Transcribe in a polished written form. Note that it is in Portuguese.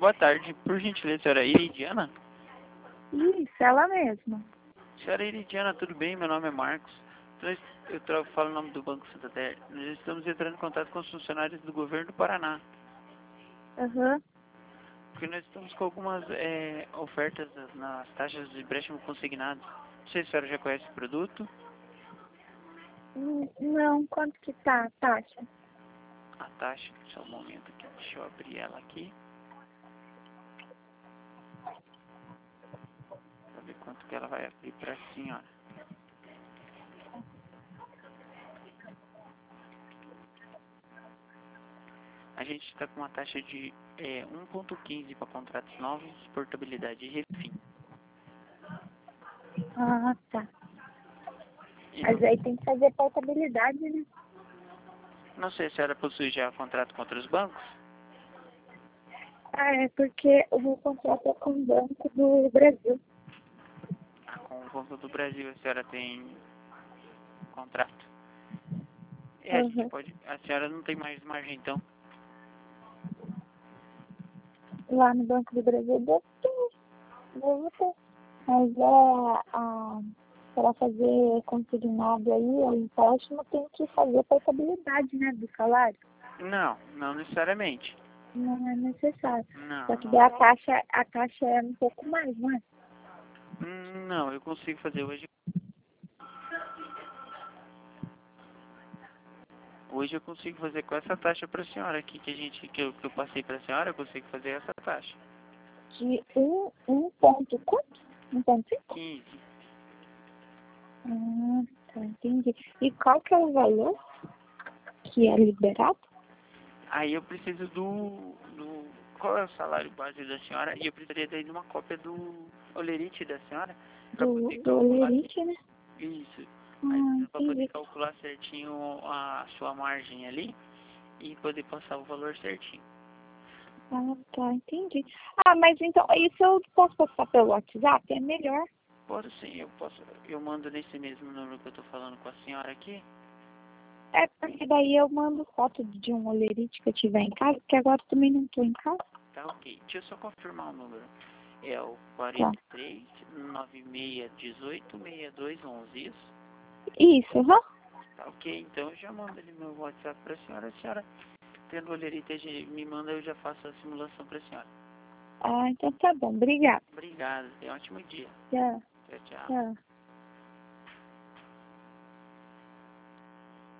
Boa tarde. Por gentileza, senhora Iridiana? Isso, ela mesma. Senhora Iridiana, tudo bem? Meu nome é Marcos. Eu falo o nome do Banco Santander. Nós estamos entrando em contato com os funcionários do governo do Paraná. Aham. Porque nós estamos com algumas ofertas nas taxas de empréstimo consignado. Não sei se a senhora já conhece o produto. Não, quanto que tá a taxa? A taxa, só um momento aqui. Deixa eu abrir ela aqui. Pra ver quanto que ela vai abrir pra senhora. A gente está com uma taxa de 1,15 para contratos novos, portabilidade e refim. Ah, tá. E Mas aí tem que fazer portabilidade, né? não sei se a senhora possui já contrato com outros bancos. Ah, é porque o meu contrato é com o Banco do Brasil. Com o Banco do Brasil a senhora tem contrato. A gente Aham. pode. A senhora não tem mais margem então. Lá no Banco do Brasil devo ter. Mas para fazer consignado aí, o empréstimo tem que fazer portabilidade, né, do salário. Não necessariamente. Não é necessário. Só Não, que daí não. a taxa é um pouco mais, não é? Não, eu consigo fazer hoje. Hoje eu consigo fazer com essa taxa para a senhora aqui que eu passei para a senhora, eu consigo fazer essa taxa. De um ponto quanto? 1,5? 15. Ah, tá, entendi. E qual que é o valor que é liberado? Aí eu preciso qual é o salário base da senhora? E eu precisaria daí de uma cópia do olerite da senhora para poder Do calcular. olerite, né? Isso. Aí Ah, para poder entendi. calcular certinho a sua margem ali e poder passar o valor certinho. Ah, tá, entendi. Ah, mas então, isso eu posso passar pelo WhatsApp? É melhor. Pode sim, eu mando nesse mesmo número que eu tô falando com a senhora aqui. É porque daí eu mando foto de um olerite que eu tiver em casa, porque agora eu também não tô em casa. Tá ok. Deixa eu só confirmar o número. É o Tá. 43 9618 6211, isso? Isso, aham. Tá ok, então eu já mando ali meu WhatsApp pra senhora. A senhora, tendo olerite, me manda, eu já faço a simulação pra senhora. Ah, então tá bom. Obrigada. Obrigado, tenha um ótimo dia. Tchau. Tchau, tchau. Tchau.